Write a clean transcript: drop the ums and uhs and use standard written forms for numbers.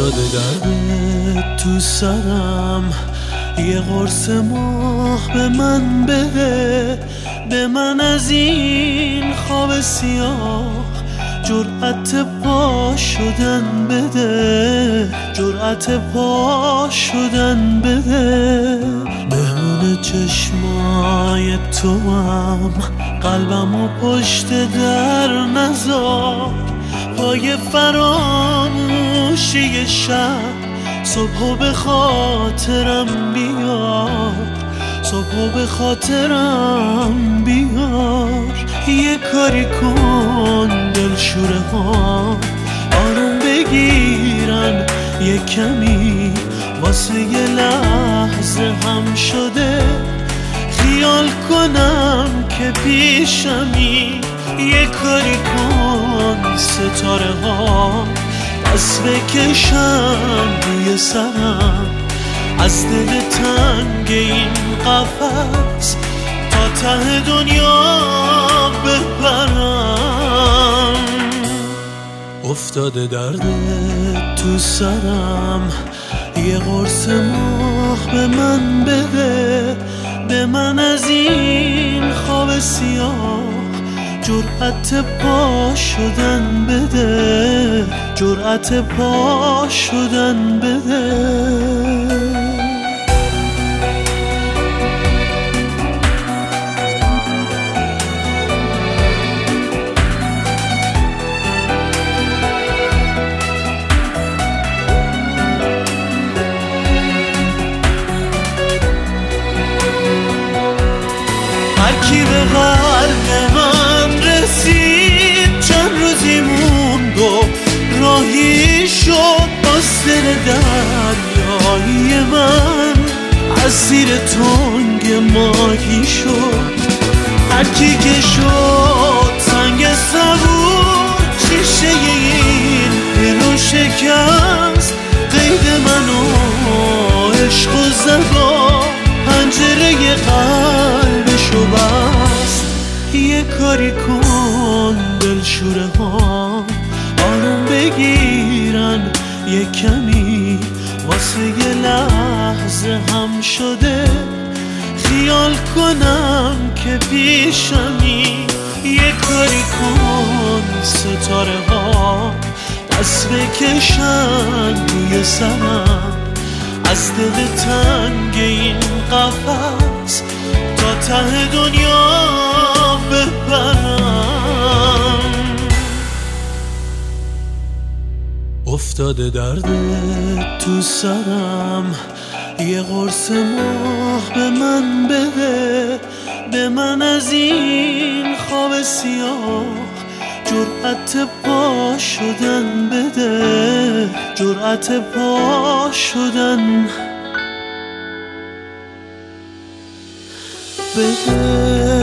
افتاده درد تو سرم، یه قرص ماه به من بده، به من از این خواب سیاه جرأت پا شدن بده، جرأت پا شدن بده. مهمون چشمای تو هم قلبمو پشت در نذار، پای فراموشی شب صبحو به خاطرم بیار، صبحو به خاطرم بیار. یه کاری کن دلشوره ها آروم بگیرن، یه کمی واسه یه لحظه هم شده خیال کنم که پیشمی. یه کاری کن ستاره ها دست بکشن روی سرم، از دل تنگ این قفس تا ته دنیا ببرم. افتاده درد تو سرم، یه قرص ماه به من بده، به من از این خواب سیاه جرأت پا شدن بده، جرأت پا شدن بده. هرکی به قلب من رسید چند روزی موند و راهی شد، باز دل دریایی من اسیر تنگ ماهی شد. هرکی که شد سنگ صبور شیشه این دلو شکست، قید منو عشق و زدا پنجره قلبشو بست. یه کاری کن دلشوره ها آروم بگیرن، یه کمی واسه یه لحظه هم شده خیال کنم که پیشمی. یه کاری کن ستاره ها دست بکشن روی سرم، از دل تنگ این قفس تا ته دنیا ببرم. افتاده درد تو سرم، یه قرص ماه به من بده، به من از این خواب سیاه جرأت پا شدن بده، جرأت پا شدن بده.